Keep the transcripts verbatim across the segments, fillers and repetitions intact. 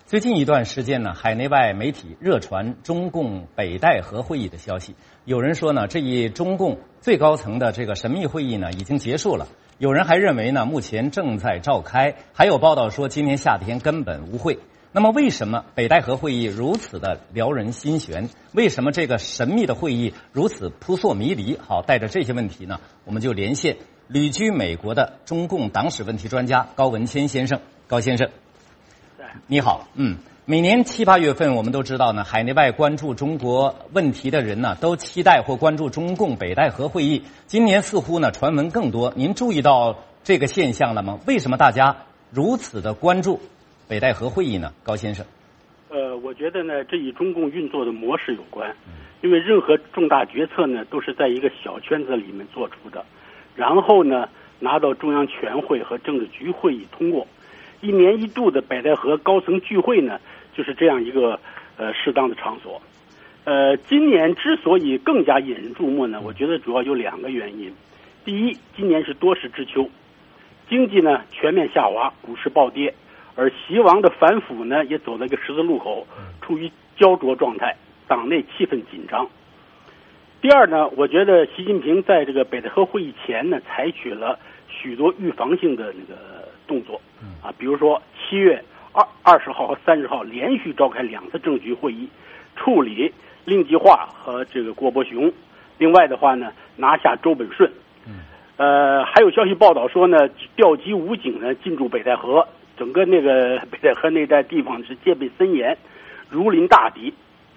最近一段时间呢，海内外媒体热传中共北戴河会议的消息。有人说呢，这一中共最高层的这个神秘会议呢已经结束了。有人还认为呢，目前正在召开。还有报道说，今年夏天根本无会。那么，为什么北戴河会议如此的撩人心弦？为什么这个神秘的会议如此扑朔迷离？好，带着这些问题呢，我们就连线旅居美国的中共党史问题专家高文谦先生。高先生。你好，嗯，每年七八月份，我们都知道呢，海内外关注中国问题的人呢，都期待或关注中共北戴河会议。今年似乎呢，传闻更多。您注意到这个现象了吗？为什么大家如此的关注北戴河会议呢？高先生。 呃，我觉得呢，这与中共运作的模式有关。因为任何重大决策呢，都是在一个小圈子里面做出的，然后呢，拿到中央全会和政治局会议通过。一年一度的北戴河高层聚会呢，就是这样一个呃适当的场所。呃，今年之所以更加引人注目呢，我觉得主要有两个原因。第一，今年是多事之秋，经济呢全面下滑，股市暴跌，而习王的反腐呢也走了一个十字路口，处于焦灼状态，党内气氛紧张。第二呢，我觉得习近平在这个北戴河会议前呢，采取了许多预防性的那个动作啊，比如说七月二二十号和三十号连续召开两次政治局会议，处理令计划和这个郭伯雄。另外的话呢，拿下周本顺。呃，还有消息报道说呢，调集武警呢进驻北戴河，整个那个北戴河那带地方是戒备森严，如临大敌。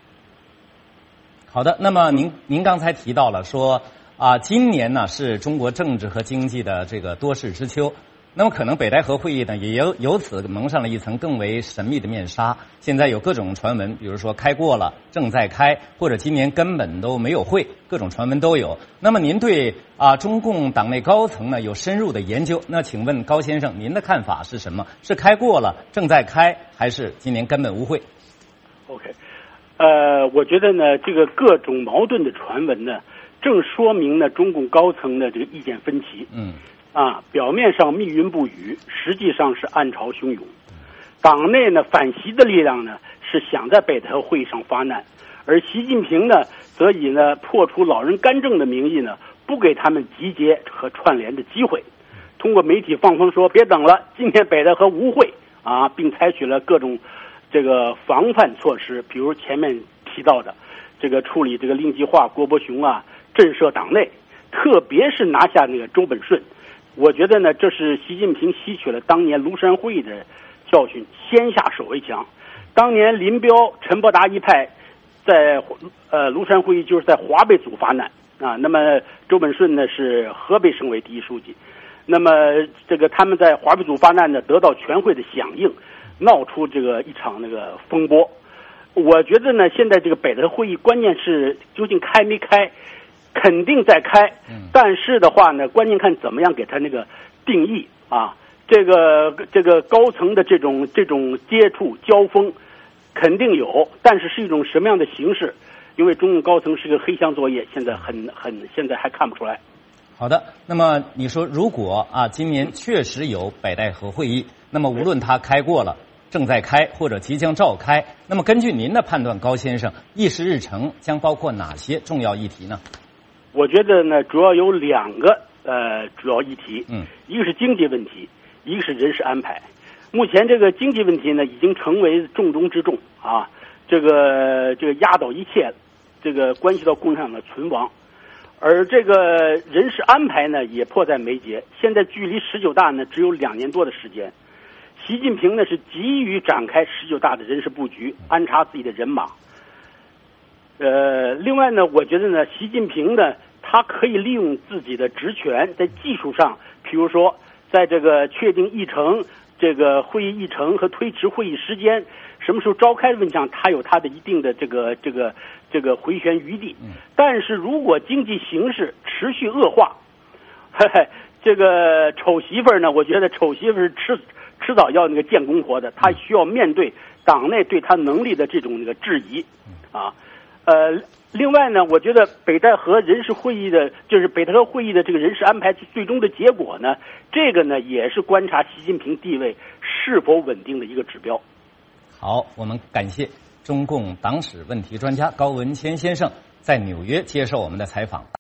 好的，那么您您刚才提到了说啊，今年呢是中国政治和经济的这个多事之秋。那么可能北戴河会议呢，也由由此蒙上了一层更为神秘的面纱。现在有各种传闻，比如说开过了，正在开，或者今年根本都没有会，各种传闻都有。那么您对啊中共党内高层呢有深入的研究，那请问高先生，您的看法是什么？是开过了，正在开，还是今年根本无会 ？OK， 呃，我觉得呢，这个各种矛盾的传闻呢，正说明呢中共高层的这个意见分歧。嗯。啊，表面上密云不雨，实际上是暗潮汹涌。党内呢反习的力量呢是想在北戴河会议上发难，而习近平呢则以呢破除老人干政的名义呢，不给他们集结和串联的机会，通过媒体放风说别等了，今天北戴河无会啊，并采取了各种这个防范措施，比如前面提到的这个处理这个令计划、郭伯雄啊，震慑党内，特别是拿下那个周本顺。我觉得呢，这是习近平吸取了当年庐山会议的教训，先下手为强。当年林彪、陈伯达一派在呃庐山会议就是在华北组发难啊，那么周本顺呢是河北省委第一书记，那么这个他们在华北组发难呢得到全会的响应，闹出这个一场那个风波。我觉得呢，现在这个北戴河会议关键是究竟开没开？肯定在开，但是的话呢，关键看怎么样给他那个定义啊。这个这个高层的这种这种接触交锋肯定有，但是是一种什么样的形式？因为中共高层是个黑箱作业，现在很很现在还看不出来。 好的，那么你说如果啊，今年确实有北戴河会议，那么无论它开过了，正在开或者即将召开，那么根据您的判断，高先生，议事日程将包括哪些重要议题呢？ 我觉得呢，主要有两个呃主要议题，嗯，一个是经济问题，一个是人事安排。目前这个经济问题呢，已经成为重中之重啊，这个这个压倒一切，这个关系到共产党的存亡。而这个人事安排呢，也迫在眉睫。现在距离十九大呢，只有两年多的时间。习近平呢是急于展开十九大的人事布局，安插自己的人马。呃，另外呢，我觉得呢，习近平呢，他可以利用自己的职权，在技术上，比如说，在这个确定议程、这个会议议程和推迟会议时间，什么时候召开的问题上，他有他的一定的这个这个这个回旋余地。但是如果经济形势持续恶化，嘿嘿，这个丑媳妇儿呢，我觉得丑媳妇儿迟迟早要那个见公婆的，他需要面对党内对他能力的这种那个质疑，啊。呃，另外呢，我觉得北戴河人事会议的，就是北戴河会议的这个人事安排最终的结果呢，这个呢也是观察习近平地位是否稳定的一个指标。 好，我们感谢中共党史问题专家高文谦先生在纽约接受我们的采访。